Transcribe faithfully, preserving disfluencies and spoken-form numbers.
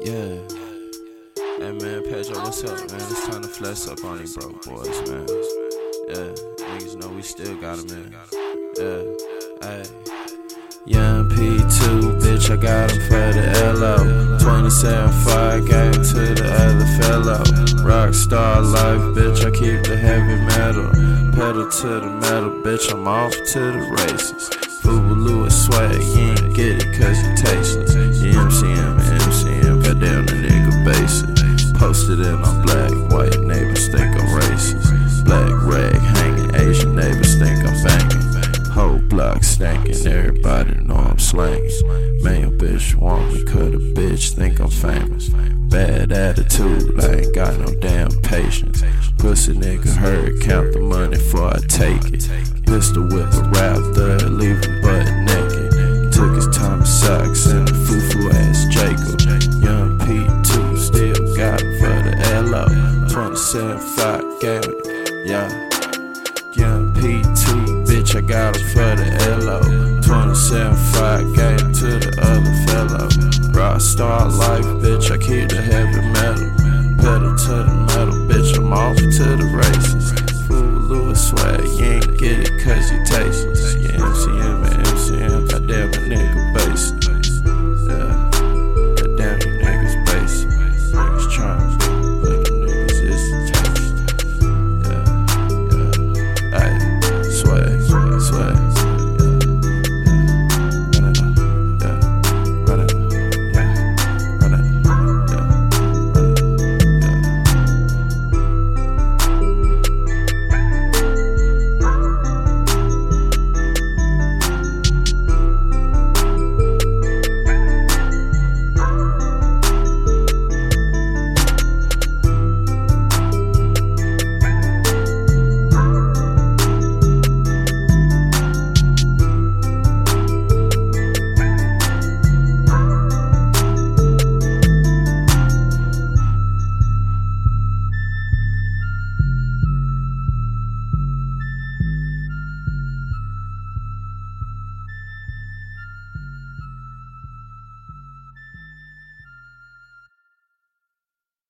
Yeah. Hey man, Pedro, what's up, man? It's time to flex up on these broke boys, man. Yeah, niggas know we still got 'em in. Yeah, hey. Young P two, bitch, I got him for the L O. twenty-seven five, gave to the other fellow. Rockstar life, bitch, I keep the heavy metal. Pedal to the metal, bitch, I'm off to the races. Fubu Lewis swag, you ain't get it cause you tasteless. You M C M and M C M, got down the nigga basic. Posted in on black, white neighbors think I'm racist. Black rag hanging, Asian neighbors think I'm banging. Whole block stankin', everybody know I'm slanging. Man, your bitch want me cause a bitch think I'm famous. Bad attitude, I ain't got no damn patience. Pussy nigga hurt, count the money before I take it. Pistol whip a raptor, leave him butt naked. Took his time of socks and a foo-foo ass Jacob. Young P two, still got him for the L O. twenty-seven five, gave it, yeah. Young P two, bitch, I got him for the L O. twenty-seven five, gave it to the other fellow. Rockstar life, bitch, I keep the heavy metal. Pedal to the metal, bitch, I'm off